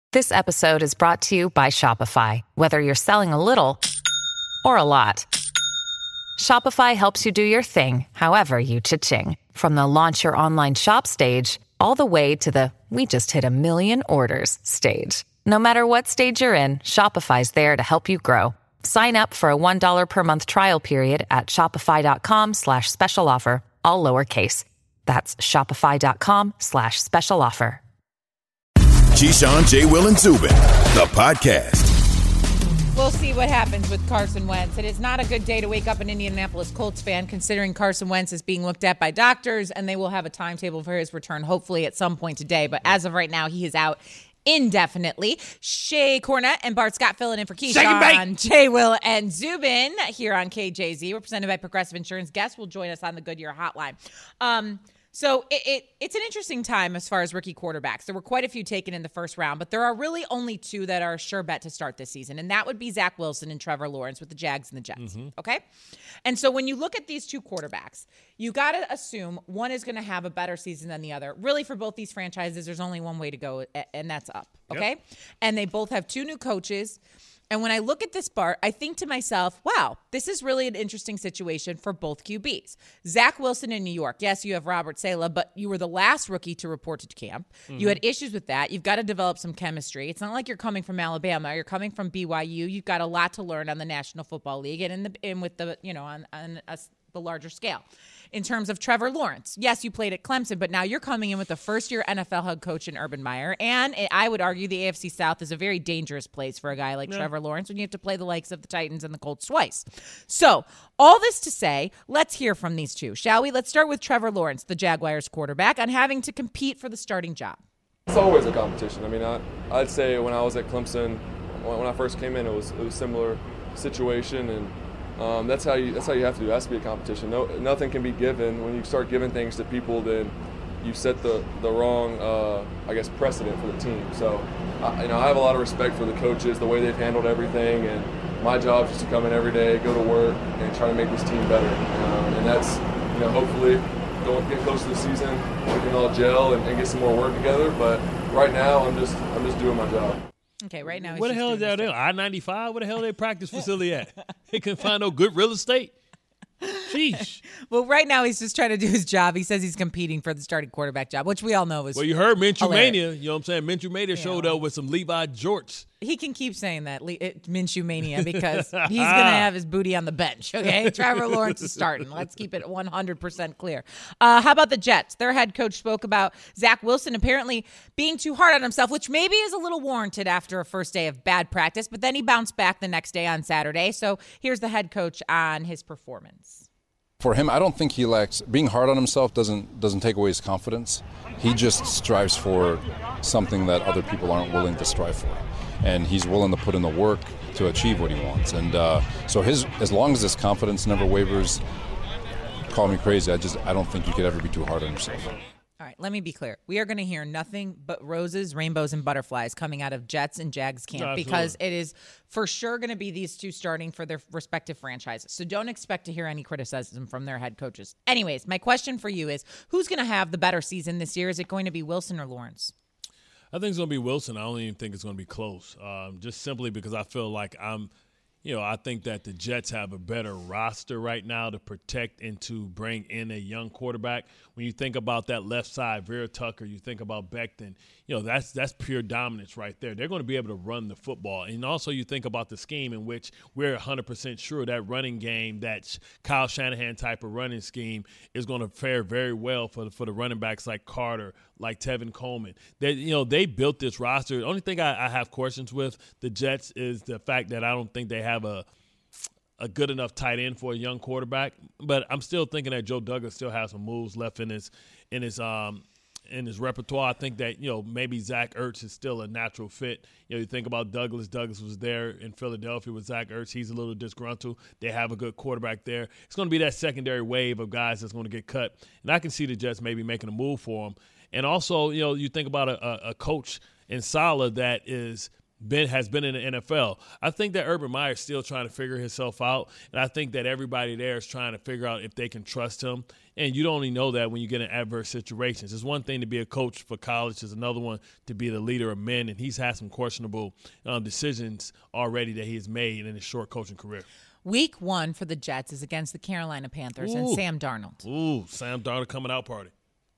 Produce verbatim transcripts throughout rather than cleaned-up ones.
This episode is brought to you by Shopify. Whether you're selling a little or a lot, Shopify helps you do your thing, however you cha-ching. From the launch your online shop stage, all the way to the we just hit a million orders stage. No matter what stage you're in, Shopify's there to help you grow. Sign up for a one dollar per month trial period at shopify.com slash special offer, all lowercase. That's shopify.com slash special offer. Keyshawn, J. Will, and Zubin, the podcast. We'll see what happens with Carson Wentz. It is not a good day to wake up an Indianapolis Colts fan, considering Carson Wentz is being looked at by doctors, and they will have a timetable for his return, hopefully at some point today. But as of right now, he is out indefinitely. Shay Cornett and Bart Scott filling in for Keyshawn, J. Will, and Zubin here on K J Z. We're presented by Progressive Insurance. Guests will join us on the Goodyear Hotline. Um... So it, it it's an interesting time as far as rookie quarterbacks. There were quite a few taken in the first round, but there are really only two that are a sure bet to start this season, and that would be Zach Wilson and Trevor Lawrence with the Jags and the Jets, mm-hmm. okay? And so when you look at these two quarterbacks, you got to assume one is going to have a better season than the other. Really, for both these franchises, there's only one way to go, and that's up, okay? Yep. And they both have two new coaches. And when I look at this, Bart, I think to myself, wow, this is really an interesting situation for both Q Bs. Zach Wilson in New York. Yes, you have Robert Saleh, but you were the last rookie to report to camp. Mm-hmm. You had issues with that. You've got to develop some chemistry. It's not like you're coming from Alabama. You're coming from B Y U. You've got a lot to learn on the National Football League and in the and with the, you know, on, on a, the larger scale. In terms of Trevor Lawrence, yes, you played at Clemson, but now you're coming in with a first-year N F L head coach in Urban Meyer, and I would argue the A F C South is a very dangerous place for a guy like yeah. Trevor Lawrence when you have to play the likes of the Titans and the Colts twice. So, all this to say, let's hear from these two, shall we? Let's start with Trevor Lawrence, the Jaguars quarterback, on having to compete for the starting job. It's always a competition. I mean, I, I'd say when I was at Clemson, when I first came in, it was, it was a similar situation, and Um, that's how you. That's how you have to do. It has to be a competition. No, nothing can be given. When you start giving things to people, then you set the the wrong, uh, I guess, precedent for the team. So, I, you know, I have a lot of respect for the coaches, the way they've handled everything, and my job is just to come in every day, go to work, and try to make this team better. Um, and that's, you know, hopefully, don't get close to the season, we can all gel and, and get some more work together. But right now, I'm just I'm just doing my job. Okay, right now. Where the hell is that? I ninety-five? Where the hell is their practice facility at? They couldn't find no good real estate. Sheesh. Well, right now he's just trying to do his job. He says he's competing for the starting quarterback job, which we all know is. Well, you heard Minshew Mania. You know what I'm saying? Minshew Mania showed yeah. up with some Levi jorts. He can keep saying that, Minshew Mania, because he's going to have his booty on the bench, okay? Trevor Lawrence is starting. Let's keep it one hundred percent clear. Uh, how about the Jets? Their head coach spoke about Zach Wilson apparently being too hard on himself, which maybe is a little warranted after a first day of bad practice, but then he bounced back the next day on Saturday. So here's the head coach on his performance. For him, I don't think he lacks. Being hard on himself doesn't doesn't take away his confidence. He just strives for something that other people aren't willing to strive for, and he's willing to put in the work to achieve what he wants. And uh, so, his as long as his confidence never wavers, call me crazy. I just I don't think you could ever be too hard on yourself. All right, let me be clear. We are going to hear nothing but roses, rainbows, and butterflies coming out of Jets and Jags camp. Absolutely. Because it is for sure going to be these two starting for their respective franchises. So don't expect to hear any criticism from their head coaches. Anyways, my question for you is, who's going to have the better season this year? Is it going to be Wilson or Lawrence? I think it's going to be Wilson. I don't even think it's going to be close, um, just simply because I feel like I'm – You know, I think that the Jets have a better roster right now to protect and to bring in a young quarterback. When you think about that left side, Vera Tucker, you think about Becton, you know, that's that's pure dominance right there. They're going to be able to run the football. And also you think about the scheme in which we're one hundred percent sure that running game, that Kyle Shanahan type of running scheme is going to fare very well for the, for the running backs like Carter, like Tevin Coleman. They, you know, they built this roster. The only thing I, I have questions with the Jets is the fact that I don't think they have a a good enough tight end for a young quarterback. But I'm still thinking that Joe Douglas still has some moves left in his in his um in his repertoire. I think that, you know, maybe Zach Ertz is still a natural fit. You know, you think about Douglas. Douglas was there in Philadelphia with Zach Ertz. He's a little disgruntled. They have a good quarterback there. It's going to be that secondary wave of guys that's going to get cut. And I can see the Jets maybe making a move for him. And also, you know, you think about a, a, a coach in Saleh that is been has been in the N F L. I think that Urban Meyer is still trying to figure himself out, and I think that everybody there is trying to figure out if they can trust him. And you don't only know that when you get in adverse situations. It's one thing to be a coach for college. It's another one to be the leader of men, and he's had some questionable um, decisions already that he has made in his short coaching career. Week one for the Jets is against the Carolina Panthers Ooh. and Sam Darnold. Ooh, Sam Darnold coming out party.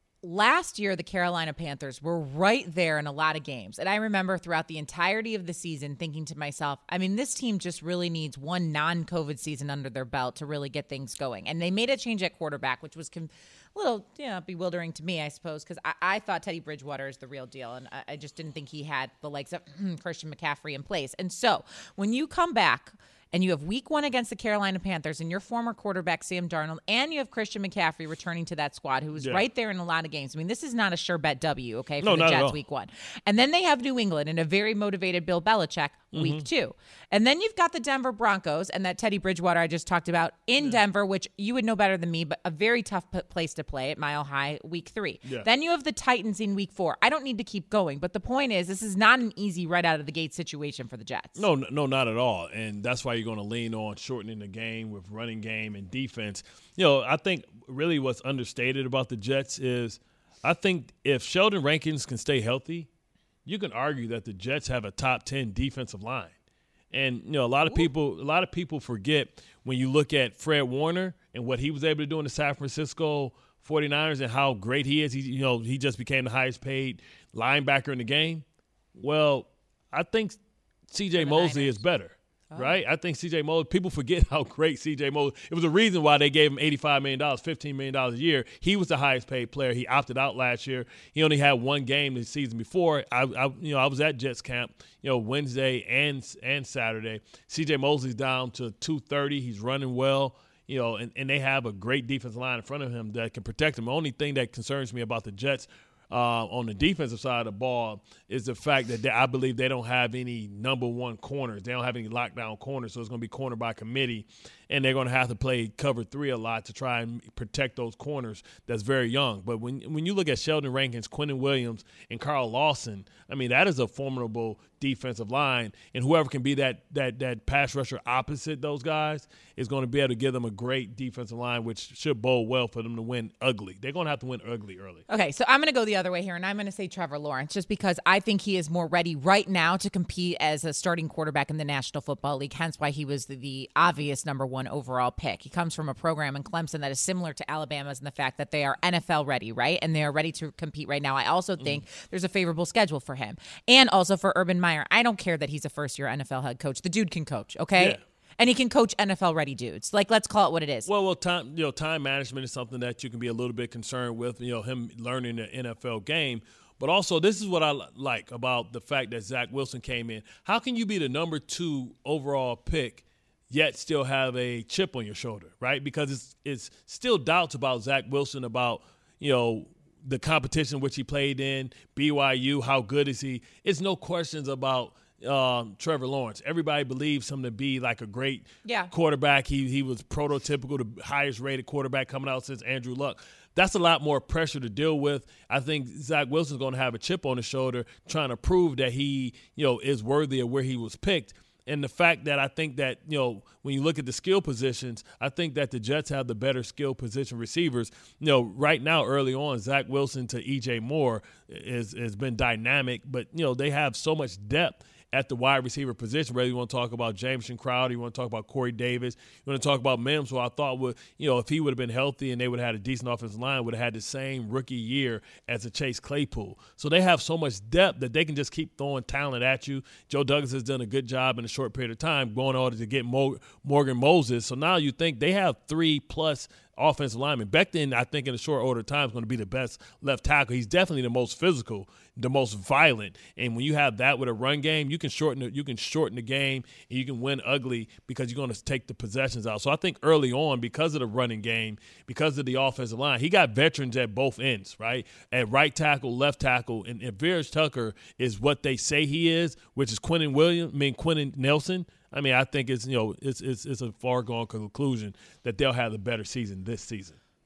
Last year, the Carolina Panthers were right there in a lot of games. And I remember throughout the entirety of the season thinking to myself, I mean, this team just really needs one non-COVID season under their belt to really get things going. And they made a change at quarterback, which was com- a little you know, bewildering to me, I suppose, because I-, I thought Teddy Bridgewater is the real deal. And I-, I just didn't think he had the likes of Christian McCaffrey in place. And so when you come back and you have week one against the Carolina Panthers and your former quarterback, Sam Darnold, and you have Christian McCaffrey returning to that squad, who was yeah. right there in a lot of games. I mean, this is not a sure bet W, okay, for no, the not Jets week one. And then they have New England and a very motivated Bill Belichick mm-hmm. week two. And then you've got the Denver Broncos and that Teddy Bridgewater I just talked about in yeah. Denver, which you would know better than me, but a very tough p- place to play at Mile High week three. Yeah. Then you have the Titans in week four. I don't need to keep going, but the point is this is not an easy right out of the gate situation for the Jets. No, no, not at all. And that's why you're going to lean on shortening the game with running game and defense. You know, I think really what's understated about the Jets is I think if Sheldon Rankins can stay healthy, you can argue that the Jets have a top ten defensive line. And, you know, a lot of Ooh. people a lot of people forget when you look at Fred Warner and what he was able to do in the San Francisco forty-niners and how great he is. He, you know, he just became the highest paid linebacker in the game. Well, I think C J Mosley is better. Oh. Right? I think C J Mosley, people forget how great C J Mosley. It was a reason why they gave him eighty-five million dollars, fifteen million dollars a year. He was the highest paid player. He opted out last year. He only had one game the season before. I, I you know, I was at Jets camp, you know, Wednesday and and Saturday. C J Mosley's down to two thirty. He's running well. You know, and, and they have a great defensive line in front of him that can protect him. The only thing that concerns me about the Jets Uh, on the defensive side of the ball is the fact that they, I believe they don't have any number one corners. They don't have any lockdown corners, so it's going to be corner by committee, and they're going to have to play cover three a lot to try and protect those corners that's very young. But when when you look at Sheldon Rankins, Quentin Williams, and Carl Lawson, I mean, that is a formidable defensive line, and whoever can be that that that pass rusher opposite those guys is going to be able to give them a great defensive line, which should bode well for them to win ugly. They're going to have to win ugly early. Okay, so I'm going to go the other way here, and I'm going to say Trevor Lawrence, just because I think he is more ready right now to compete as a starting quarterback in the National Football League, hence why he was the, the obvious number one overall pick. He comes from a program in Clemson that is similar to Alabama's in the fact that they are N F L ready, right? And they are ready to compete right now. I also think mm. there's a favorable schedule for him. And also for Urban Meyer. I don't care that he's a first-year N F L head coach. The dude can coach, okay? Yeah. And he can coach N F L-ready dudes. Like, let's call it what it is. Well, well, time you know, time management is something that you can be a little bit concerned with. You know, him learning the N F L game, but also this is what I like about the fact that Zach Wilson came in. How can you be the number two overall pick, yet still have a chip on your shoulder, right? Because it's it's still doubts about Zach Wilson about you know the competition which he played in, B Y U. How good is he? It's no questions about. Um, Trevor Lawrence. Everybody believes him to be like a great yeah. quarterback. He he was prototypical, the highest rated quarterback coming out since Andrew Luck. That's a lot more pressure to deal with. I think Zach Wilson's going to have a chip on his shoulder trying to prove that he, you know, is worthy of where he was picked. And the fact that I think that, you know, when you look at the skill positions, I think that the Jets have the better skill position receivers. You know, right now, early on, Zach Wilson to E J Moore is has been dynamic, but, you know, they have so much depth at the wide receiver position, whether you want to talk about Jameson Crowder, you want to talk about Corey Davis, you want to talk about Mims, who I thought would, you know, if he would have been healthy and they would have had a decent offensive line, would have had the same rookie year as a Chase Claypool. So they have so much depth that they can just keep throwing talent at you. Joe Douglas has done a good job in a short period of time going on to get Mo- Morgan Moses. So now you think they have three plus offensive lineman. Becton, I think, in a short order of time is going to be the best left tackle. He's definitely the most physical, the most violent. And when you have that with a run game, you can shorten it, you can shorten the game and you can win ugly because you're going to take the possessions out. So I think early on, because of the running game, because of the offensive line, he got veterans at both ends, right? At right tackle, left tackle, and if Veers Tucker is what they say he is, which is Quentin Williams, I mean Quentin Nelson. I mean, I think it's, you know, it's it's it's a far-gone conclusion that they'll have a better season this season.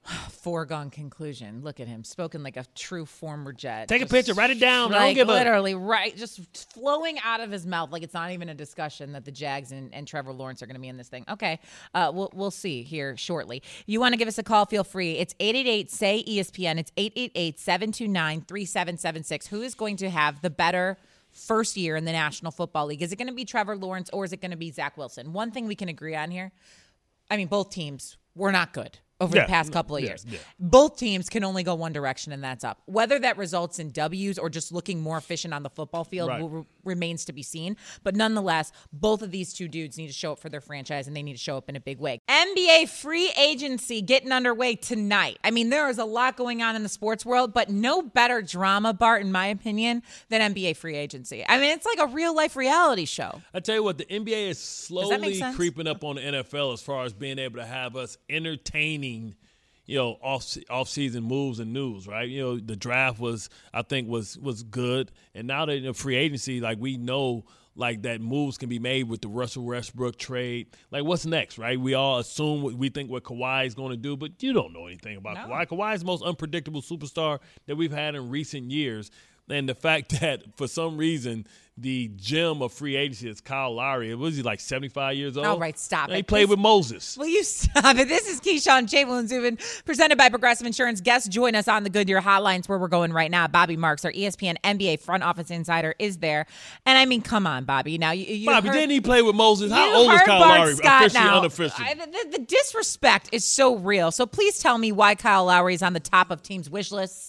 Foregone conclusion. Look at him, spoken like a true former Jet. Take just a picture, write it down. Like, I don't give a literally, right, just flowing out of his mouth like it's not even a discussion that the Jags and, and Trevor Lawrence are going to be in this thing. Okay, uh, we'll we'll see here shortly. You want to give us a call? Feel free. It's eight eight eight say E S P N. It's eight eight eight, seven two nine, three seven seven six. Who is going to have the better first year in the National Football League? Is it going to be Trevor Lawrence or is it going to be Zach Wilson? One thing we can agree on here. I mean, both teams were not good over yeah, the past couple of yeah, years. Yeah. Both teams can only go one direction, and that's up. Whether that results in W's or just looking more efficient on the football field right. will, re- remains to be seen. But nonetheless, both of these two dudes need to show up for their franchise, and they need to show up in a big way. N B A free agency getting underway tonight. I mean, there is a lot going on in the sports world, but no better drama, Bart, in my opinion, than N B A free agency. I mean, it's like a real-life reality show. I tell you what, the N B A is slowly sense? creeping up on the N F L as far as being able to have us entertaining, you know, off off season moves and news, right? You know, the draft was, I think, was was good, and now that in free agency, like we know, like that moves can be made with the Russell Westbrook trade. Like, what's next, right? We all assume what we think what Kawhi is going to do, but you don't know anything about No. Kawhi. Kawhi is the most unpredictable superstar that we've had in recent years. And the fact that for some reason the gem of free agency is Kyle Lowry. Was he like seventy-five years old? All right, stop and it. He played Please. with Moses. Will you stop it? This is Keyshawn, J. Will and Zubin, presented by Progressive Insurance. Guests join us on the Goodyear Hotlines where we're going right now. Bobby Marks, our E S P N N B A front office insider, is there. And I mean, come on, Bobby. Now you, you Bobby, heard, didn't he play with Moses? How you old is heard Kyle Bart Lowry? Scott Officially, now. unofficially. I, the, the disrespect is so real. So please tell me why Kyle Lowry is on the top of teams' wish lists.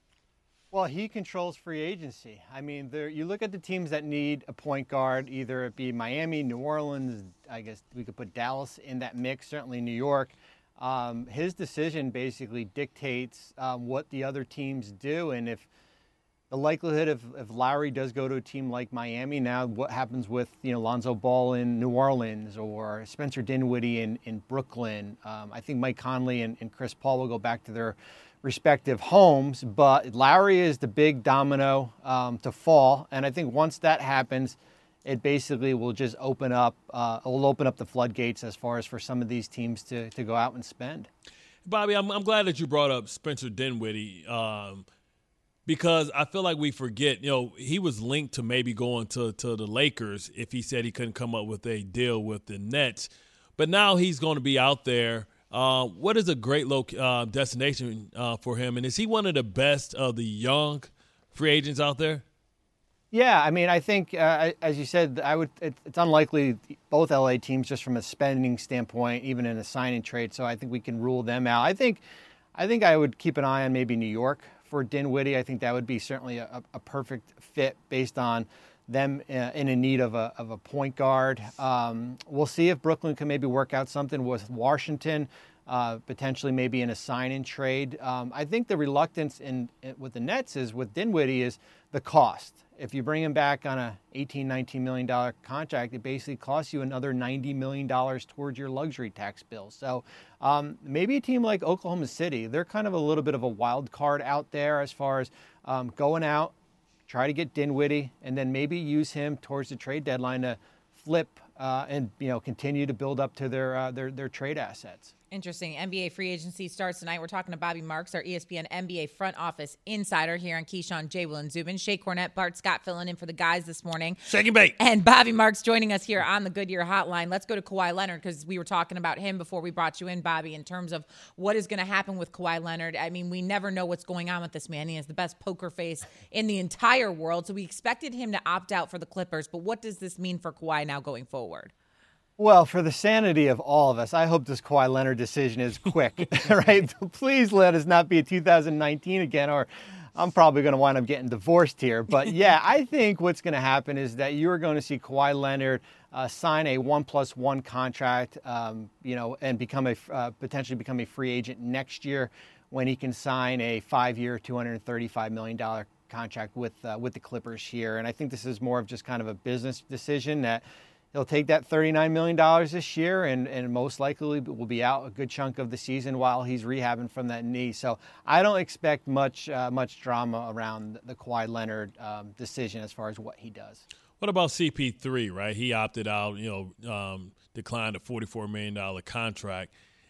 Well, he controls free agency. I mean, there, you look at the teams that need a point guard, either it be Miami, New Orleans, I guess we could put Dallas in that mix, certainly New York. Um, his decision basically dictates um, what the other teams do. And if the likelihood of if Lowry does go to a team like Miami, now what happens with, you know, Lonzo Ball in New Orleans or Spencer Dinwiddie in, in Brooklyn? Um, I think Mike Conley and, and Chris Paul will go back to their respective homes, but Lowry is the big domino um, to fall, and I think once that happens, it basically will just open up, uh, will open up the floodgates as far as for some of these teams to to go out and spend. Bobby, I'm, I'm glad that you brought up Spencer Dinwiddie um, because I feel like we forget, you know, he was linked to maybe going to, to the Lakers if he said he couldn't come up with a deal with the Nets, but now he's going to be out there. Uh, what is a great lo- uh, destination uh, for him? And is he one of the best of the young free agents out there? Yeah, I mean, I think, uh, as you said, I would. It, it's unlikely both L A teams, just from a spending standpoint, even in a sign and trade. So I think we can rule them out. I think, I think I would keep an eye on maybe New York for Dinwiddie. I think that would be certainly a, a perfect fit based on them uh, in a need of a of a point guard. Um, we'll see if Brooklyn can maybe work out something with Washington, uh, potentially maybe in a sign-in trade. Um, I think the reluctance in, in with the Nets is with Dinwiddie is the cost. If you bring him back on a eighteen, nineteen million dollars contract, it basically costs you another ninety million dollars towards your luxury tax bill. So um, maybe a team like Oklahoma City, they're kind of a little bit of a wild card out there as far as um, going out, try to get Dinwiddie, and then maybe use him towards the trade deadline to flip uh, and you know continue to build up to their uh, their their trade assets. Interesting. N B A free agency starts tonight. We're talking to Bobby Marks, our E S P N N B A front office insider here on Keyshawn, J. Will and Zubin. Shea Cornette, Bart Scott filling in for the guys this morning. Shake and bake. And Bobby Marks joining us here on the Goodyear Hotline. Let's go to Kawhi Leonard because we were talking about him before we brought you in, Bobby, in terms of what is going to happen with Kawhi Leonard. I mean, we never know what's going on with this man. He has the best poker face in the entire world. So we expected him to opt out for the Clippers. But what does this mean for Kawhi now going forward? Well, for the sanity of all of us, I hope this Kawhi Leonard decision is quick, right? Please let us not be a two thousand nineteen again, or I'm probably going to wind up getting divorced here. But yeah, I think what's going to happen is that you're going to see Kawhi Leonard uh, sign a one plus one contract, um, you know, and become a uh, potentially become a free agent next year when he can sign a five-year, two hundred thirty-five million dollars contract with uh, with the Clippers here. And I think this is more of just kind of a business decision that he'll take that thirty-nine million dollars this year and, and most likely will be out a good chunk of the season while he's rehabbing from that knee. So I don't expect much uh, much drama around the Kawhi Leonard um, decision as far as what he does. What about C P three, right? He opted out, you know, um, declined a forty-four million dollars contract.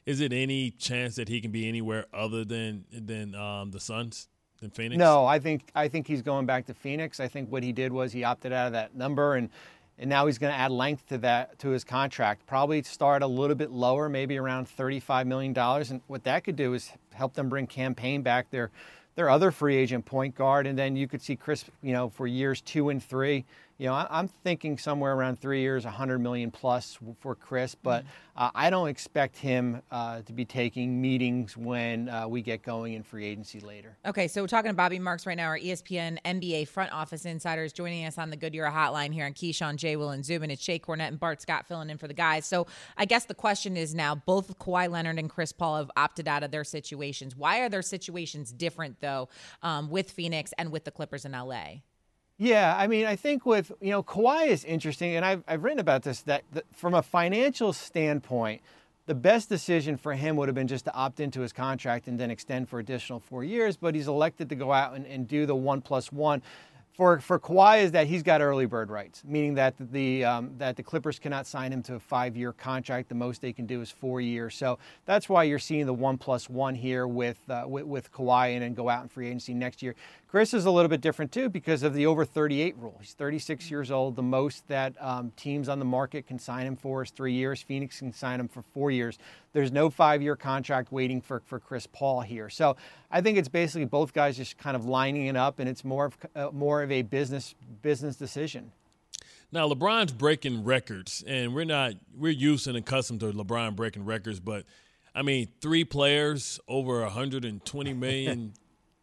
is it any chance that he can be anywhere other than than um, the Suns, than Phoenix? No, I think I think he's going back to Phoenix. I think what he did was he opted out of that number, and and now he's going to add length to that to his contract. Probably start a little bit lower, maybe around thirty-five million dollars. And what that could do is help them bring Cam Payne back, their their other free agent point guard, and then you could see Chris, you know, for years two and three. You know, I'm thinking somewhere around three years, one hundred million plus for Chris, but uh, I don't expect him uh, to be taking meetings when uh, we get going in free agency later. Okay, so we're talking to Bobby Marks right now, our E S P N N B A front office insiders joining us on the Goodyear Hotline here on Keyshawn, J. Will, and Zubin. It's Shea Cornette and Bart Scott filling in for the guys. So I guess the question is now, both Kawhi Leonard and Chris Paul have opted out of their situations. Why are their situations different, though, um, with Phoenix and with the Clippers in L A? Yeah, I mean, I think with, you know, Kawhi is interesting, and I've, I've written about this, that the, from a financial standpoint, the best decision for him would have been just to opt into his contract and then extend for additional four years, but he's elected to go out and, and do the one plus one. For for Kawhi is that he's got early bird rights, meaning that the um, that the Clippers cannot sign him to a five-year contract. The most they can do is four years. So that's why you're seeing the one plus one here with uh, with, with Kawhi and then go out in free agency next year. Chris is a little bit different too because of the over thirty-eight rule. He's thirty-six years old. The most that um, teams on the market can sign him for is three years. Phoenix can sign him for four years. There's no five-year contract waiting for, for Chris Paul here. So I think it's basically both guys just kind of lining it up, and it's more of uh, more of a business business decision. Now, LeBron's breaking records, and we're not we're used and accustomed to LeBron breaking records, but I mean, three players over one hundred twenty million.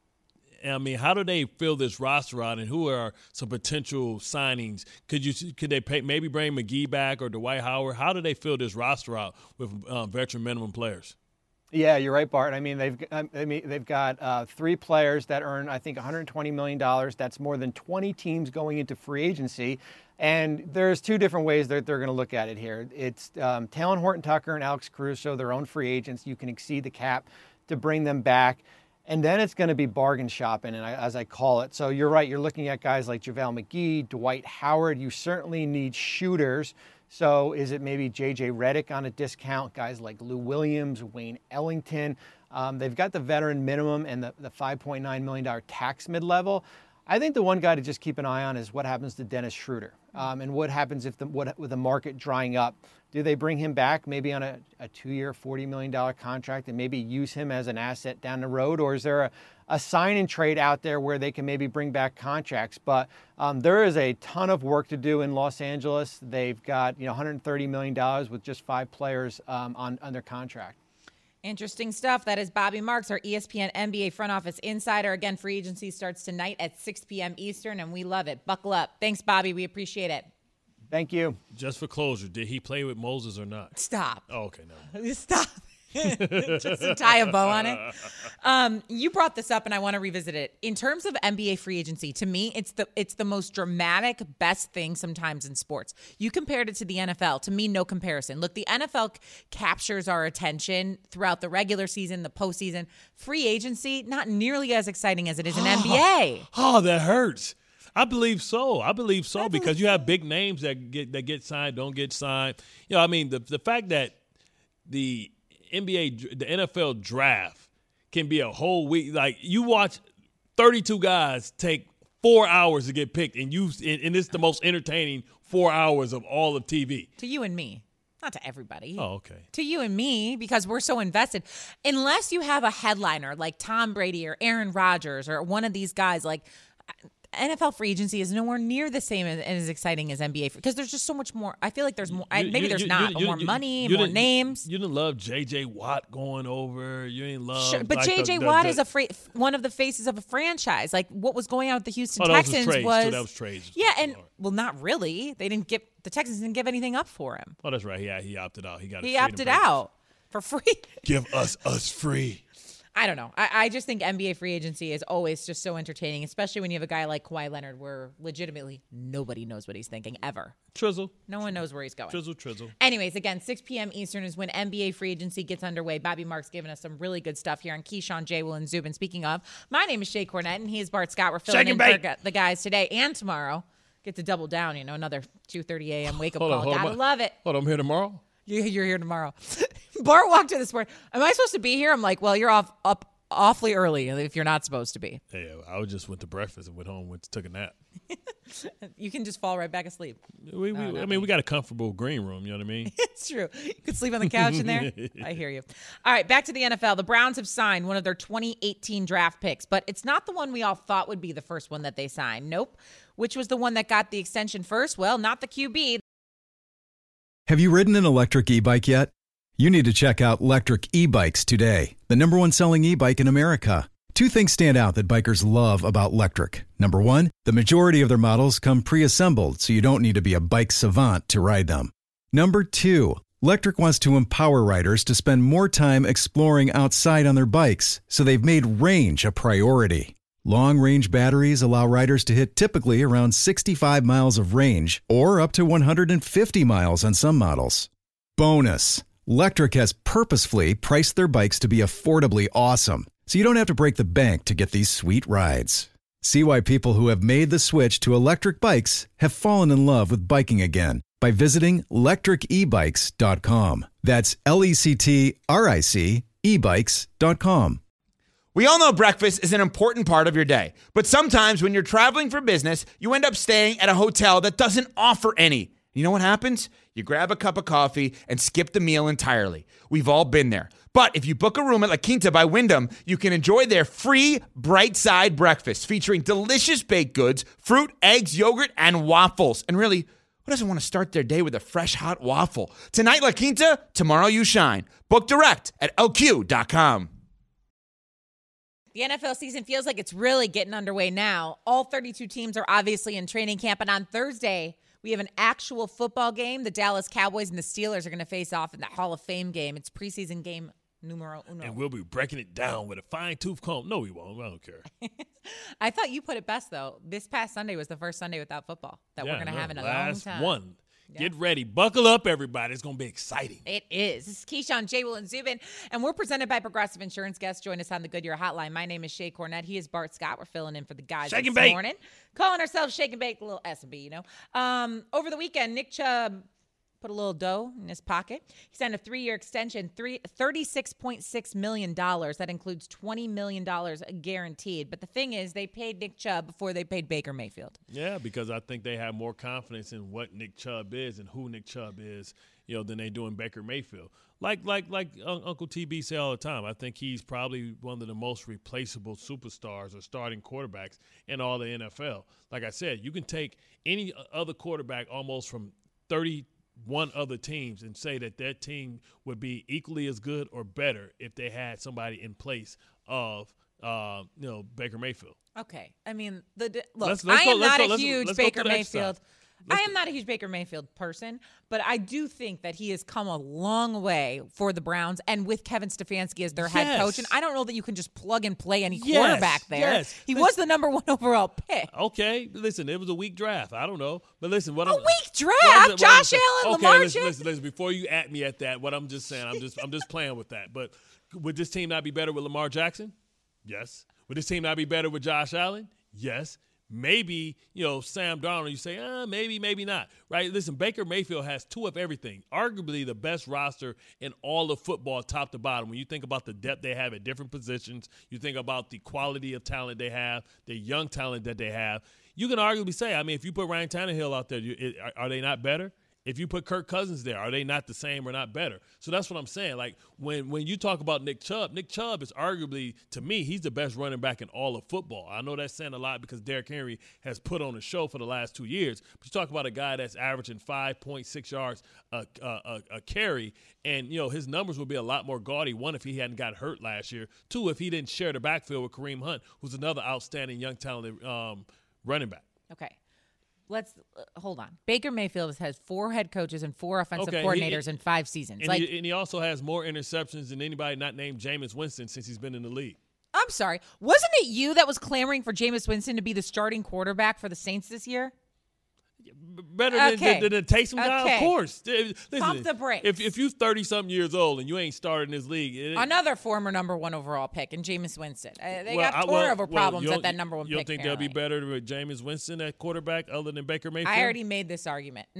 I mean, how do they fill this roster out, and who are some potential signings? Could you could they pay, maybe bring McGee back or Dwight Howard? How do they fill this roster out with um, veteran minimum players? Yeah, you're right, Bart. I mean, they've I mean they've got uh, three players that earn, I think, one hundred twenty million dollars. That's more than twenty teams going into free agency. And there's two different ways that they're going to look at it here. It's um, Talen Horton-Tucker and Alex Caruso, their own free agents. You can exceed the cap to bring them back. And then it's going to be bargain shopping, and I, as I call it. So you're right. You're looking at guys like JaVale McGee, Dwight Howard. You certainly need shooters. So is it maybe J J Redick on a discount? Guys like Lou Williams, Wayne Ellington. Um, they've got the veteran minimum and the, the five point nine million dollars tax mid-level. I think the one guy to just keep an eye on is what happens to Dennis Schroeder, um, and what happens if the what, with the market drying up. Do they bring him back maybe on a, a two-year, forty million dollars contract and maybe use him as an asset down the road? Or is there a, a sign and trade out there where they can maybe bring back contracts? But um, there is a ton of work to do in Los Angeles. They've got, you know, one hundred thirty million dollars with just five players um, on under contract. Interesting stuff. That is Bobby Marks, our E S P N N B A front office insider. Again, free agency starts tonight at six p.m. Eastern, and we love it. Buckle up. Thanks, Bobby. We appreciate it. Thank you. Just for closure, did he play with Moses or not? Stop. Oh, okay, no. Stop. Just to tie a bow on it. Um, you brought this up, and I want to revisit it. In terms of N B A free agency, to me, it's the it's the most dramatic, best thing sometimes in sports. You compared it to the N F L. To me, no comparison. Look, the N F L c- captures our attention throughout the regular season, the postseason. Free agency, not nearly as exciting as it is in N B A. Oh, that hurts. I believe so. I believe so I because believe you have big names that get that get signed, don't get signed. You know, I mean, the the fact that the N B A, the N F L draft can be a whole week. Like, you watch thirty-two guys take four hours to get picked, and you and it's the most entertaining four hours of all of T V. To you and me. Not to everybody. Oh, okay. To you and me, because we're so invested. Unless you have a headliner like Tom Brady or Aaron Rodgers or one of these guys, like – N F L free agency is nowhere near the same and as exciting as N B A because there's just so much more. I feel like there's more. You, maybe you, there's you, not, you, but you, more you, money, you more didn't, names. You didn't love J J Watt going over. You didn't love. Sure, but like J J the, Watt the, is a fra- one of the faces of a franchise. Like what was going on with the Houston oh, Texans was, trades, was. too. That was trades. Yeah, and well, not really. They didn't give the Texans didn't give anything up for him. Oh, that's right. Yeah, he opted out. He got. He opted out for free. Give us us free. I don't know. I, I just think N B A free agency is always just so entertaining, especially when you have a guy like Kawhi Leonard where legitimately nobody knows what he's thinking ever. Trizzle. No one knows where he's going. Trizzle, trizzle. Anyways, again, six p.m. Eastern is when N B A free agency gets underway. Bobby Marks giving us some really good stuff here on Keyshawn, J. Will, and Zubin. Speaking of, my name is Shea Cornette, and he is Bart Scott. We're filling Shake in and for the guys today and tomorrow. Get to double down, you know, another two thirty a.m. wake-up Hold call. on, hold Gotta on. love it. Hold on, I'm here tomorrow. You're here tomorrow. Bart walked to this morning. Am I supposed to be here? I'm like, well, you're off up awfully early if you're not supposed to be. Hey, I just went to breakfast and went home, went took a nap. You can just fall right back asleep. We, we, No, I mean, me. we got a comfortable green room. You know what I mean? It's true. You could sleep on the couch in there. I hear you. All right, back to the N F L. The Browns have signed one of their twenty eighteen draft picks, but it's not the one we all thought would be the first one that they signed. Nope. Which was the one that got the extension first? Well, not the Q B. Have you ridden an electric e-bike yet? You need to check out Electric E-Bikes today, the number one selling e-bike in America. Two things stand out that bikers love about Electric. Number one, the majority of their models come pre-assembled, so you don't need to be a bike savant to ride them. Number two, Electric wants to empower riders to spend more time exploring outside on their bikes, so they've made range a priority. Long-range batteries allow riders to hit typically around sixty-five miles of range, or up to one hundred fifty miles on some models. Bonus, Electric has purposefully priced their bikes to be affordably awesome, so you don't have to break the bank to get these sweet rides. See why people who have made the switch to electric bikes have fallen in love with biking again by visiting electric e bikes dot com. That's L E C T R I C e bikes dot com. We all know breakfast is an important part of your day, but sometimes when you're traveling for business, you end up staying at a hotel that doesn't offer any. You know what happens? You grab a cup of coffee and skip the meal entirely. We've all been there. But if you book a room at La Quinta by Wyndham, you can enjoy their free Bright Side breakfast featuring delicious baked goods, fruit, eggs, yogurt, and waffles. And really, who doesn't want to start their day with a fresh, hot waffle? Tonight, La Quinta, tomorrow you shine. Book direct at L Q dot com. The N F L season feels like it's really getting underway now. All thirty-two teams are obviously in training camp, and on Thursday, we have an actual football game. The Dallas Cowboys and the Steelers are going to face off in the Hall of Fame game. It's preseason game numero uno. And we'll be breaking it down with a fine-tooth comb. No, we won't. I don't care. I thought you put it best, though. This past Sunday was the first Sunday without football that Yeah, we're going to no, have in a last long time. one. Yeah. Get ready. Buckle up, everybody. It's going to be exciting. It is. This is Keyshawn, J. Will, and Zubin, and we're presented by Progressive Insurance. Guests join us on the Goodyear Hotline. My name is Shay Cornett. He is Bart Scott. We're filling in for the guys Shake this and bake. morning. Calling ourselves Shake and Bake, a little S and B, you know. Um, over the weekend, Nick Chubb put a little dough in his pocket. He signed a three-year extension, three, thirty-six point six million dollars. That includes twenty million dollars guaranteed. But the thing is, they paid Nick Chubb before they paid Baker Mayfield. Yeah, because I think they have more confidence in what Nick Chubb is and who Nick Chubb is, you know, than they do in Baker Mayfield. Like like like Uncle T B say all the time, I think he's probably one of the most replaceable superstars or starting quarterbacks in all the N F L. Like I said, you can take any other quarterback almost from thirty-one other teams and say that their team would be equally as good or better if they had somebody in place of uh, you know, Baker Mayfield. Okay. I mean, the look, Let's- let's I go- am let's not go- a let's- huge let's go Baker through the exercise. Mayfield. I am not a huge Baker Mayfield person, but I do think that he has come a long way for the Browns and with Kevin Stefanski as their head Yes. coach. And I don't know that you can just plug and play any Yes, quarterback there. yes. He Listen- was the number one overall pick. Okay, listen, it was a weak draft. I don't know. But listen, what A I'm weak draft? what I'm- what I'm Josh saying- Allen, okay, Lamar listen, Jackson? listen, listen, before you at me at that, what I'm just saying, I'm just I'm just playing with that. But would this team not be better with Lamar Jackson? Yes. Would this team not be better with Josh Allen? Yes. Maybe, you know, Sam Darnold, you say, uh, maybe, maybe not, right? Listen, Baker Mayfield has two of everything, arguably the best roster in all of football, top to bottom. When you think about the depth they have at different positions, you think about the quality of talent they have, the young talent that they have, you can arguably say, I mean, if you put Ryan Tannehill out there, you, it, are, are they not better? If you put Kirk Cousins there, are they not the same or not better? So that's what I'm saying. Like, when when you talk about Nick Chubb, Nick Chubb is arguably, to me, he's the best running back in all of football. I know that's saying a lot because Derrick Henry has put on a show for the last two years. But you talk about a guy that's averaging five point six yards a, a, a, a carry, and, you know, his numbers would be a lot more gaudy. One, if he hadn't got hurt last year. Two, if he didn't share the backfield with Kareem Hunt, who's another outstanding young talented um, running back. Okay. Let's uh, hold on. Baker Mayfield has four head coaches and four offensive Okay, coordinators he- in five seasons. And, Like, he, and he also has more interceptions than anybody not named Jameis Winston since he's been in the league. I'm sorry. Wasn't it you that was clamoring for Jameis Winston to be the starting quarterback for the Saints this year? Better than, Okay. than, than the Taysom guy, Okay. of course. Listen, Pump the brakes. If if you're thirty-something years old and you ain't started in this league, it, Another former number one overall pick in Jameis Winston. Uh, they well, got I- torn well, over well, problems you at don't- that number one You don't pick. think they'll be apparently. better with Jameis Winston at quarterback other than Baker Mayfield? I already made this argument. Not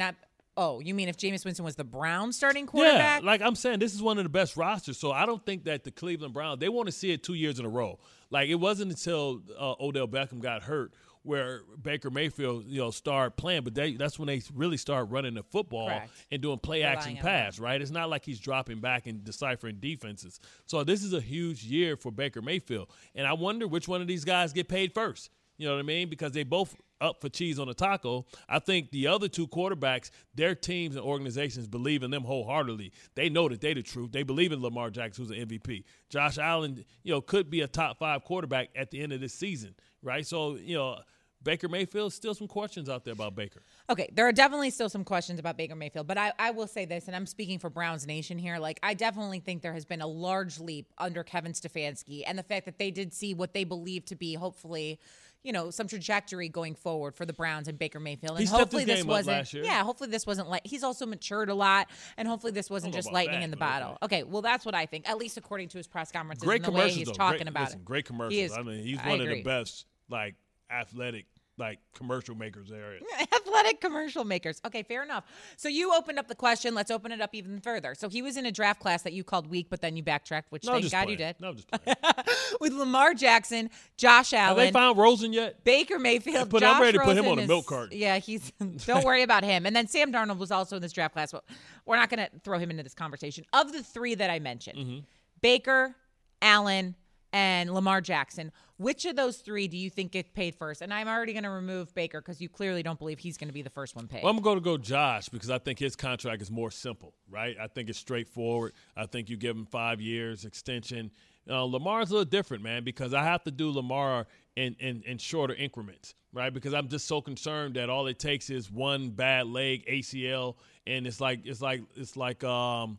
Oh, you mean if Jameis Winston was the Browns starting quarterback? Yeah, like I'm saying, this is one of the best rosters. So I don't think that the Cleveland Browns, they want to see it two years in a row. Like it wasn't until uh, Odell Beckham got hurt where Baker Mayfield, you know, started playing. But they, that's when they really started running the football Correct. and doing play-action pass, right? It's not like he's dropping back and deciphering defenses. So this is a huge year for Baker Mayfield. And I wonder which one of these guys get paid first. You know what I mean? Because they both up for cheese on a taco. I think the other two quarterbacks, their teams and organizations believe in them wholeheartedly. They know that they're the truth. They believe in Lamar Jackson, who's an M V P. Josh Allen, you know, could be a top five quarterback at the end of this season, right? So, you know, Baker Mayfield, still some questions out there about Baker. Okay, there are definitely still some questions about Baker Mayfield, but I, I will say this, and I'm speaking for Browns Nation here. Like, I definitely think there has been a large leap under Kevin Stefanski, and the fact that they did see what they believe to be, hopefully, you know, some trajectory going forward for the Browns and Baker Mayfield. And he stepped hopefully his this game up wasn't last year. Yeah, hopefully this wasn't like he's also matured a lot, and hopefully this wasn't just lightning that, in the but okay. bottle. Okay, well that's what I think, at least according to his press conferences Great and the way commercials, he's though. talking great, about listen, it. Great commercials. He is, I mean, he's I one agree. of the best, like, athletic, like, commercial makers there is. Athletic commercial makers. Okay, fair enough. So you opened up the question. Let's open it up even further. So he was in a draft class that you called weak, but then you backtracked, which No, thank just God playing. you did. No, just playing. With Lamar Jackson, Josh Have Allen, they found Rosen yet? Baker Mayfield, Put- Josh I'm ready to put him Rosen on a is- milk carton. Yeah, he's. Don't worry about him. And then Sam Darnold was also in this draft class, but we're not going to throw him into this conversation. Of the three that I mentioned, Mm-hmm. Baker, Allen, and Lamar Jackson, which of those three do you think gets paid first? And I'm already going to remove Baker because you clearly don't believe he's going to be the first one paid. Well, I'm going to go Josh because I think his contract is more simple, right? I think it's straightforward. I think you give him five years extension. Uh, Lamar's a little different, man, because I have to do Lamar in, in, in shorter increments, right? Because I'm just so concerned that all it takes is one bad leg, A C L, and it's like it's like it's like um,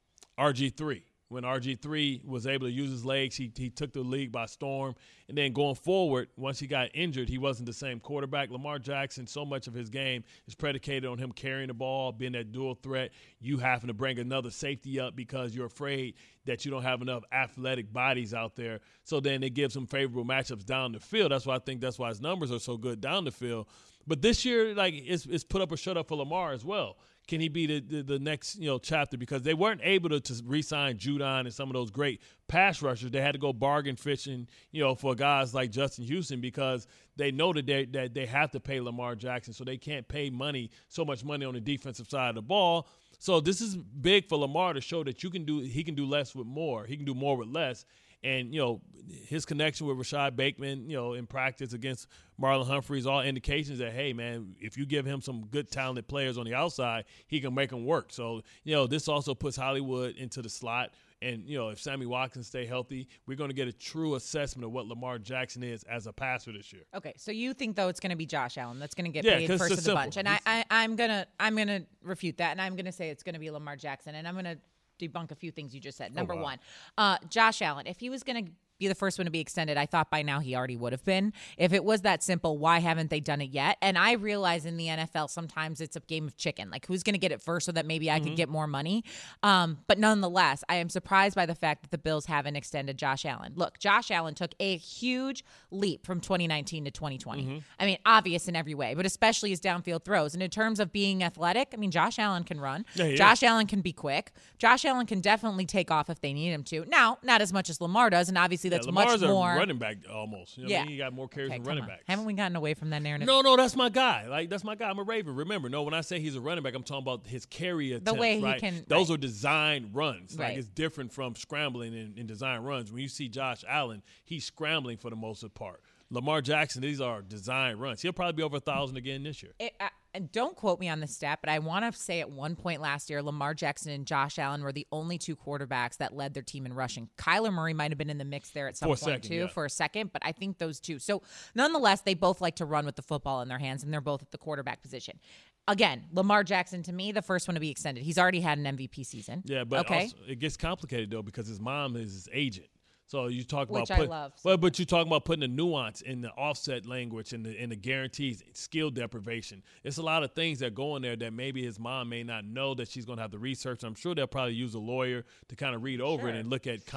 R G three. When R G three was able to use his legs, he he took the league by storm. And then going forward, once he got injured, he wasn't the same quarterback. Lamar Jackson, so much of his game is predicated on him carrying the ball, being that dual threat. You having to bring another safety up because you're afraid that you don't have enough athletic bodies out there. So then it gives him favorable matchups down the field. That's why I think that's why his numbers are so good down the field. But this year, like, it's, it's put up or shut up for Lamar as well. Can he be the, the, the next, you know, chapter? Because they weren't able to, to re-sign Judon and some of those great pass rushers. They had to go bargain fishing, you know, for guys like Justin Houston because they know that they, that they have to pay Lamar Jackson, so they can't pay money, so much money on the defensive side of the ball. So this is big for Lamar to show that you can do he can do less with more. He can do more with less. And, you know, his connection with Rashad Bateman, you know, in practice against Marlon Humphreys, all indications that, hey, man, if you give him some good, talented players on the outside, he can make them work. So, you know, this also puts Hollywood into the slot. And, you know, if Sammy Watkins stay healthy, we're going to get a true assessment of what Lamar Jackson is as a passer this year. Okay, so you think, though, it's going to be Josh Allen that's going to get Yeah, paid 'cause first it's of the simple. bunch. And I, I, I'm going to I'm gonna refute that, and I'm going to say it's going to be Lamar Jackson. And I'm going to debunk a few things you just said. Number wow. one, uh, Josh Allen, if he was going to be the first one to be extended, I thought by now he already would have been. If it was that simple, why haven't they done it yet? And I realize in the N F L sometimes it's a game of chicken. Like, who's going to get it first so that maybe I Mm-hmm. could get more money? Um, but nonetheless, I am surprised by the fact that the Bills haven't extended Josh Allen. Look, Josh Allen took a huge leap from twenty nineteen to twenty twenty. Mm-hmm. I mean, obvious in every way, but especially his downfield throws. And in terms of being athletic, I mean, Josh Allen can run. Yeah, he Josh Allen can be quick. Josh Allen can definitely take off if they need him to. Now, not as much as Lamar does, and obviously that's yeah, much Lamar's more. a running back almost. You know what Yeah. I mean? He got more carries Okay, than come running on. backs. Haven't we gotten away from that narrative? No, no, that's my guy. Like, that's my guy. I'm a Raven. Remember, no, when I say he's a running back, I'm talking about his carry attempts, way he right? can- Those right. are designed runs. Like, Right. it's different from scrambling and, and design runs. When you see Josh Allen, he's scrambling for the most part. Lamar Jackson, these are design runs. He'll probably be over a thousand again this year. It, uh, and don't quote me on this stat, but I want to say at one point last year, Lamar Jackson and Josh Allen were the only two quarterbacks that led their team in rushing. Kyler Murray might have been in the mix there at some For a point second, too, yeah. for a second, but I think those two. So nonetheless, they both like to run with the football in their hands, and they're both at the quarterback position. Again, Lamar Jackson, to me, the first one to be extended. He's already had an M V P season. Yeah, but okay. also, it gets complicated, though, because his mom is his agent. So you talk about Which I put, love. Well, but you talk about putting the nuance in the offset language and the and the guarantees, skill deprivation. It's a lot of things that go in there that maybe his mom may not know that she's going to have to research. I'm sure they'll probably use a lawyer to kind of read over Sure. it and look at comp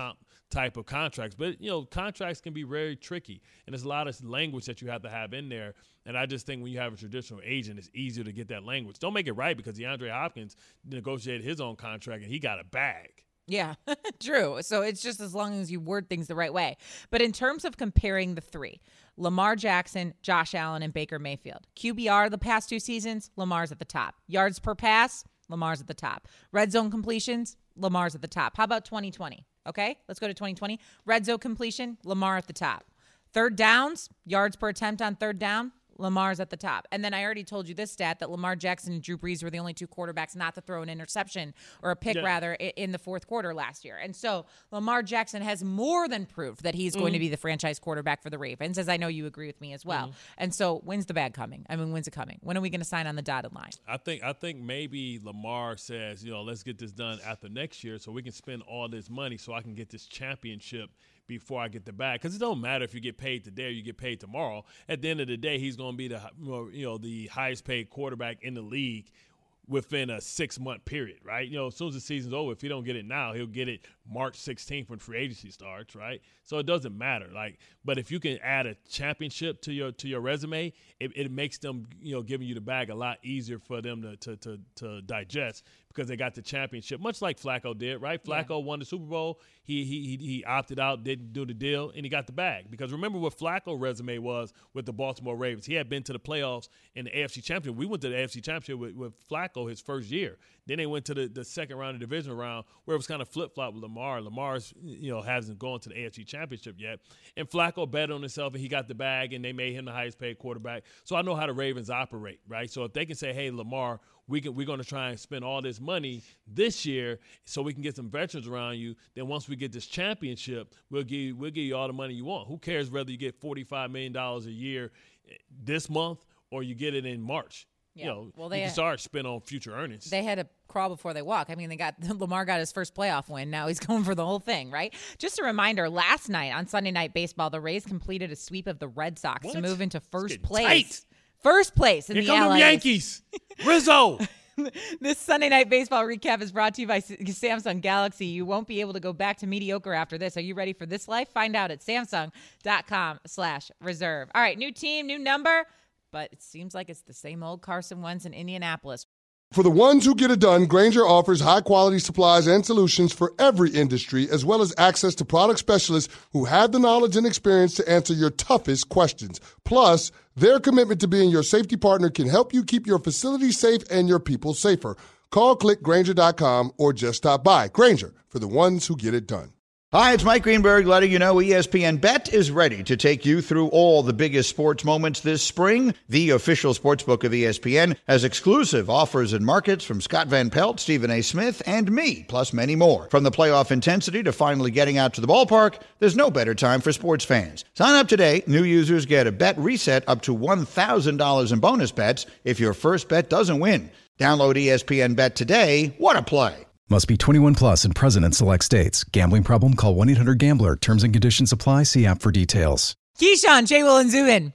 type of contracts. But, you know, contracts can be very tricky, and there's a lot of language that you have to have in there. And I just think when you have a traditional agent, it's easier to get that language. Don't make it right because DeAndre Hopkins negotiated his own contract, and he got a bag. Yeah, true. So it's just as long as you word things the right way. But in terms of comparing the three, Lamar Jackson, Josh Allen, and Baker Mayfield, Q B R the past two seasons, Lamar's at the top. Yards per pass, Lamar's at the top. Red zone completions, Lamar's at the top. How about twenty twenty? Okay, let's go to twenty twenty. Red zone completion, Lamar at the top. Third downs, yards per attempt on third down, Lamar's at the top. And then I already told you this stat that Lamar Jackson and Drew Brees were the only two quarterbacks not to throw an interception or a pick, yeah. rather, in the fourth quarter last year. And so Lamar Jackson has more than proved that he's mm-hmm. going to be the franchise quarterback for the Ravens, as I know you agree with me as well. Mm-hmm. And so when's the bag coming? I mean, when's it coming? When are we going to sign on the dotted line? I think I think maybe Lamar says, you know, let's get this done after next year so we can spend all this money so I can get this championship before I get the bag. Because it don't matter if you get paid today or you get paid tomorrow. At the end of the day, he's going to be the you know the highest paid quarterback in the league within a six-month period, right? You know, as soon as the season's over, if he don't get it now, he'll get it March sixteenth when free agency starts, right? So it doesn't matter. Like, but if you can add a championship to your to your resume, it, it makes them, you know, giving you the bag a lot easier for them to to to, to digest because they got the championship, much like Flacco did, right? Flacco yeah. won the Super Bowl. He, he he he opted out, didn't do the deal, and he got the bag. Because remember what Flacco's resume was with the Baltimore Ravens. He had been to the playoffs in the A F C Championship. We went to the A F C Championship with, with Flacco his first year. Then they went to the, the second round of the division round where it was kind of flip-flop with Lamar. Lamar's, you know, hasn't gone to the A F C Championship yet. And Flacco bet on himself, and he got the bag, and they made him the highest-paid quarterback. So I know how the Ravens operate, right? So if they can say, hey, Lamar, we can, we're going to try and spend all this money this year so we can get some veterans around you, then once we get this championship, we'll give you, we'll give you all the money you want. Who cares whether you get forty-five million dollars a year this month or you get it in March? Yeah. You know, well, they you can start spend on future earnings. They had to crawl before they walk. I mean, they got Lamar got his first playoff win. Now he's going for the whole thing, right? Just a reminder, last night on Sunday Night Baseball, the Rays completed a sweep of the Red Sox what? to move into first place. Tight. First place in Here the come L A. the Yankees. Rizzo. This Sunday Night Baseball recap is brought to you by Samsung Galaxy. You won't be able to go back to mediocre after this. Are you ready for this life? Find out at Samsung.com slash reserve. All right, new team, new number, but it seems like it's the same old Carson Wentz in Indianapolis. For the ones who get it done, Grainger offers high-quality supplies and solutions for every industry, as well as access to product specialists who have the knowledge and experience to answer your toughest questions. Plus, their commitment to being your safety partner can help you keep your facility safe and your people safer. Call, click Grainger dot com, or just stop by. Grainger, for the ones who get it done. Hi, it's Mike Greenberg letting you know E S P N Bet is ready to take you through all the biggest sports moments this spring. The official sportsbook of E S P N has exclusive offers and markets from Scott Van Pelt, Stephen A. Smith, and me, plus many more. From the playoff intensity to finally getting out to the ballpark, there's no better time for sports fans. Sign up today. New users get a bet reset up to one thousand dollars in bonus bets if your first bet doesn't win. Download E S P N Bet today. What a play. Must be twenty-one plus and present in select states. Gambling problem? Call one eight hundred gambler. Terms and conditions apply. See app for details. Keyshawn, J. Will, and Zubin.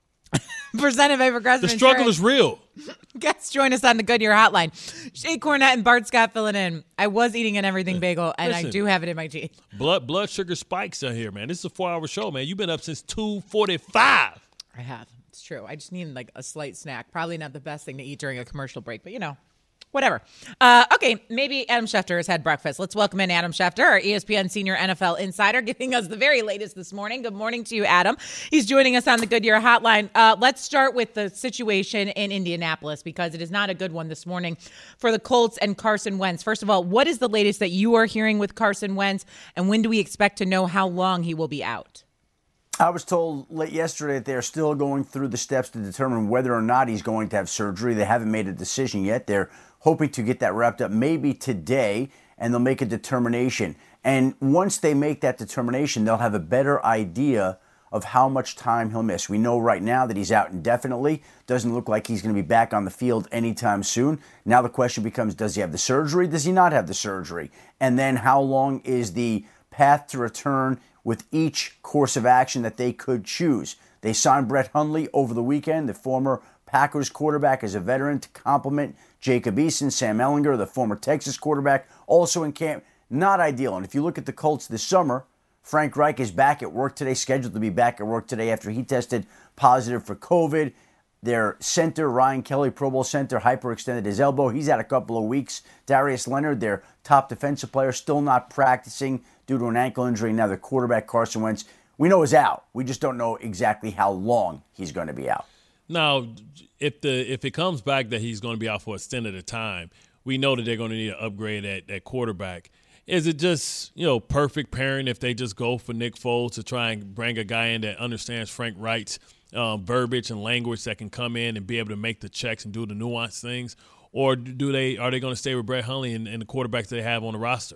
Presented by Progressive The struggle Insurance. is real. Guests join us on the Goodyear Hotline. Shay Cornett and Bart Scott filling in. I was eating an everything bagel, and Listen, I do have it in my teeth. Blood blood sugar spikes are here, man. This is a four-hour show, man. You've been up since two forty-five. I have. It's true. I just need like a slight snack. Probably not the best thing to eat during a commercial break, but you know. Whatever. Uh, okay, maybe Adam Schefter has had breakfast. Let's welcome in Adam Schefter, our E S P N senior N F L insider, giving us the very latest this morning. Good morning to you, Adam. He's joining us on the Goodyear Hotline. Uh, let's start with the situation in Indianapolis because it is not a good one this morning for the Colts and Carson Wentz. First of all, what is the latest that you are hearing with Carson Wentz, and when do we expect to know how long he will be out? I was told late yesterday that they're still going through the steps to determine whether or not he's going to have surgery. They haven't made a decision yet. They're hoping to get that wrapped up maybe today, and they'll make a determination. And once they make that determination, they'll have a better idea of how much time he'll miss. We know right now that he's out indefinitely. Doesn't look like he's going to be back on the field anytime soon. Now the question becomes, does he have the surgery? Does he not have the surgery? And then how long is the path to return with each course of action that they could choose? They signed Brett Hundley over the weekend, the former Packers quarterback, as a veteran to complement Jacob Eason. Sam Ehlinger, the former Texas quarterback, also in camp. Not ideal. And if you look at the Colts this summer, Frank Reich is back at work today, scheduled to be back at work today after he tested positive for COVID. Their center, Ryan Kelly, Pro Bowl center, hyperextended his elbow. He's had a couple of weeks. Darius Leonard, their top defensive player, still not practicing due to an ankle injury. Now their quarterback, Carson Wentz, we know is out. We just don't know exactly how long he's going to be out. Now, if the if it comes back that he's going to be out for a stint at a time, we know that they're going to need an upgrade at, at quarterback. Is it just, you know, perfect pairing if they just go for Nick Foles to try and bring a guy in that understands Frank Reich's um, verbiage and language that can come in and be able to make the checks and do the nuanced things? Or do they are they going to stay with Brett Hundley and, and the quarterbacks they have on the roster?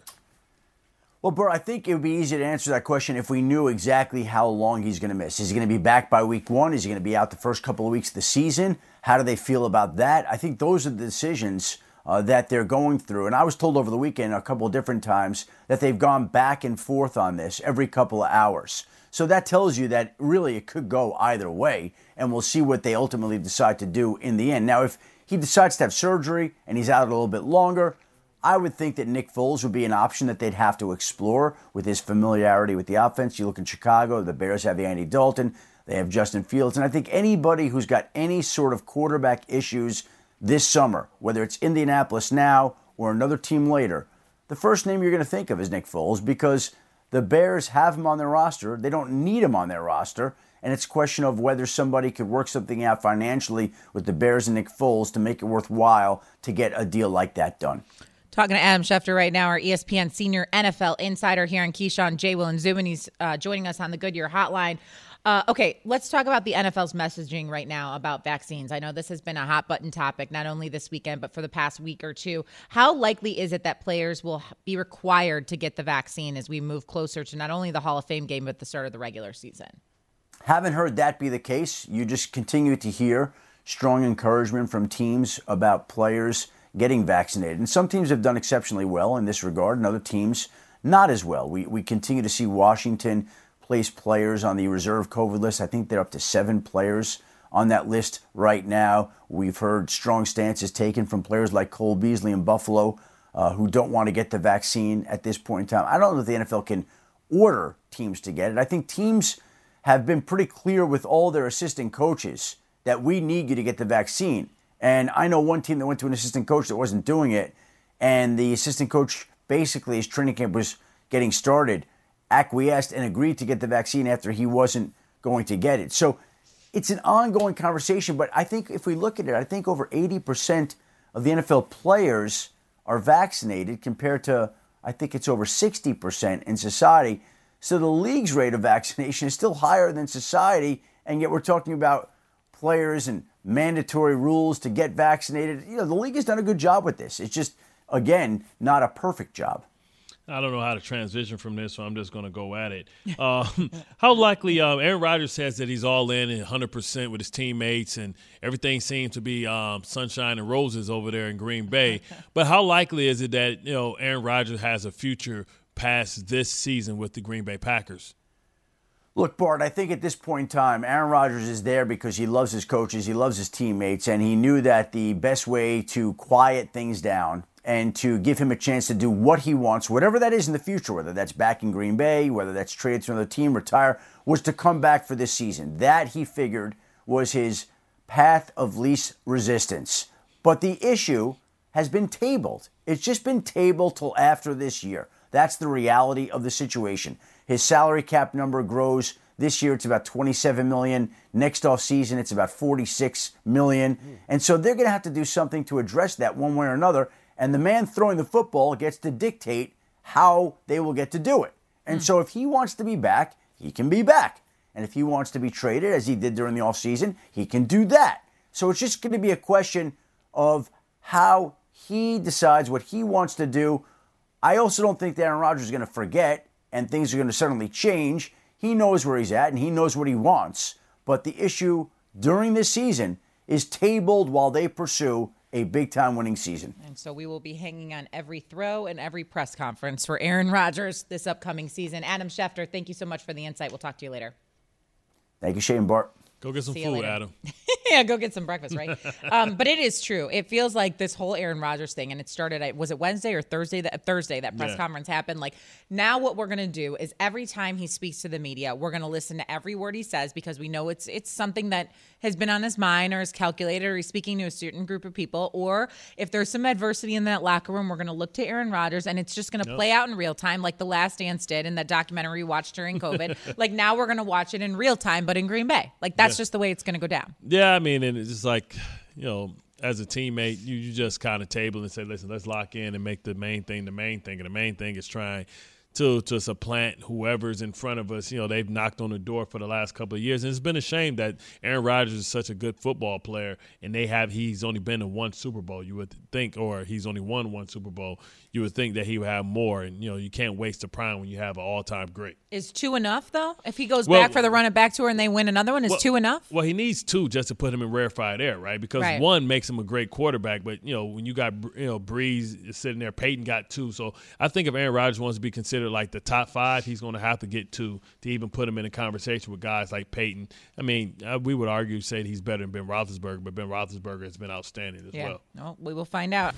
Well, Bert, I think it would be easy to answer that question if we knew exactly how long he's going to miss. Is he going to be back by week one? Is he going to be out the first couple of weeks of the season? How do they feel about that? I think those are the decisions uh, that they're going through. And I was told over the weekend a couple of different times that they've gone back and forth on this every couple of hours. So that tells you that really it could go either way, and we'll see what they ultimately decide to do in the end. Now, if he decides to have surgery and he's out a little bit longer, I would think that Nick Foles would be an option that they'd have to explore with his familiarity with the offense. You look in Chicago, the Bears have Andy Dalton, they have Justin Fields, and I think anybody who's got any sort of quarterback issues this summer, whether it's Indianapolis now or another team later, the first name you're going to think of is Nick Foles because the Bears have him on their roster. They don't need him on their roster, and it's a question of whether somebody could work something out financially with the Bears and Nick Foles to make it worthwhile to get a deal like that done. Talking to Adam Schefter right now, our E S P N senior N F L insider here on Keyshawn, J. Will, and Zubin. He's uh, joining us on the Goodyear Hotline. Uh, okay, let's talk about the N F L's messaging right now about vaccines. I know this has been a hot button topic, not only this weekend, but for the past week or two. How likely is it that players will be required to get the vaccine as we move closer to not only the Hall of Fame game, but the start of the regular season? Haven't heard that be the case. You just continue to hear strong encouragement from teams about players getting vaccinated. And some teams have done exceptionally well in this regard, and other teams not as well. We we continue to see Washington place players on the reserve COVID list. I think they're up to seven players on that list right now. We've heard strong stances taken from players like Cole Beasley in Buffalo uh, who don't want to get the vaccine at this point in time. I don't know if the N F L can order teams to get it. I think teams have been pretty clear with all their assistant coaches that we need you to get the vaccine. And I know one team that went to an assistant coach that wasn't doing it, and the assistant coach basically, as training camp was getting started, acquiesced and agreed to get the vaccine after he wasn't going to get it. So it's an ongoing conversation, but I think if we look at it, I think over eighty percent of the N F L players are vaccinated compared to, I think it's over sixty percent in society. So the league's rate of vaccination is still higher than society, and yet we're talking about players and mandatory rules to get vaccinated. You know, the league has done a good job with this. It's just, again, not a perfect job. I don't know how to transition from this, so I'm just going to go at it. Um, how likely, um, Aaron Rodgers says that he's all in and one hundred percent with his teammates, and everything seems to be um, sunshine and roses over there in Green Bay. But how likely is it that, you know, Aaron Rodgers has a future past this season with the Green Bay Packers? Look, Bart, I think at this point in time, Aaron Rodgers is there because he loves his coaches, he loves his teammates, and he knew that the best way to quiet things down and to give him a chance to do what he wants, whatever that is in the future, whether that's back in Green Bay, whether that's traded to another team, retire, was to come back for this season. That, he figured, was his path of least resistance. But the issue has been tabled. It's just been tabled till after this year. That's the reality of the situation. His salary cap number grows. This year it's about twenty-seven million dollars. Next offseason it's about forty-six million dollars. And so they're going to have to do something to address that one way or another. And the man throwing the football gets to dictate how they will get to do it. And mm. so if he wants to be back, he can be back. And if he wants to be traded, as he did during the offseason, he can do that. So it's just going to be a question of how he decides what he wants to do. I also don't think that Aaron Rodgers is going to forget, and things are going to suddenly change. He knows where he's at, and he knows what he wants. But the issue during this season is tabled while they pursue a big-time winning season. And so we will be hanging on every throw and every press conference for Aaron Rodgers this upcoming season. Adam Schefter, thank you so much for the insight. We'll talk to you later. Thank you, Shane Bart. Go get some See you food, later. Adam. Yeah, go get some breakfast, right? um, but it is true. It feels like this whole Aaron Rodgers thing, and it started at, was it Wednesday or Thursday? That Thursday that press Yeah. conference happened. Like, now what we're gonna do is every time he speaks to the media, we're gonna listen to every word he says because we know it's it's something that has been on his mind or is calculated, or he's speaking to a certain group of people. Or if there's some adversity in that locker room, we're gonna look to Aaron Rodgers, and it's just gonna Yep. play out in real time, like The Last Dance did in that documentary we watched during COVID. Like, now we're gonna watch it in real time, but in Green Bay. Like, that's Yeah. just the way it's gonna go down. Yeah, I mean, and it's just like, you know, as a teammate, you, you just kind of table and say, listen, let's lock in and make the main thing the main thing. And the main thing is trying to to supplant whoever's in front of us. You know, they've knocked on the door for the last couple of years. And it's been a shame that Aaron Rodgers is such a good football player, and they have he's only been to one Super Bowl, you would think, or he's only won one Super Bowl. You would think that he would have more. And, you know, you can't waste the prime when you have an all-time great. Is two enough, though? If he goes Well- back for the run it back tour and they win another one, is Well- two enough? Well, he needs two just to put him in rarefied air, right? Because Right. one makes him a great quarterback, but, you know, when you got, you know, Breeze is sitting there, Peyton got two. So I think if Aaron Rodgers wants to be considered like the top five, he's going to have to get two to even put him in a conversation with guys like Peyton. I mean, uh, we would argue, say he's better than Ben Roethlisberger, but Ben Roethlisberger has been outstanding as Yeah. well. No, we will find out.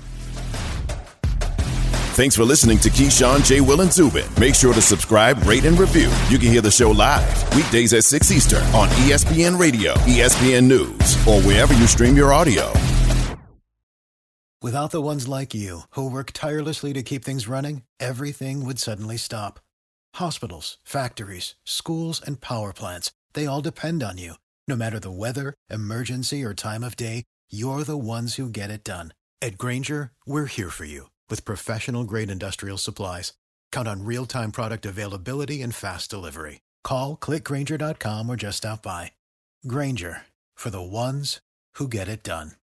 Thanks for listening to Keyshawn, J. Will, and Zubin. Make sure to subscribe, rate, and review. You can hear the show live weekdays at six Eastern on E S P N Radio, E S P N News, or wherever you stream your audio. Without the ones like you, who work tirelessly to keep things running, everything would suddenly stop. Hospitals, factories, schools, and power plants, they all depend on you. No matter the weather, emergency, or time of day, you're the ones who get it done. At Grainger, we're here for you with professional-grade industrial supplies. Count on real-time product availability and fast delivery. Call, click Grainger dot com, or just stop by. Grainger, for the ones who get it done.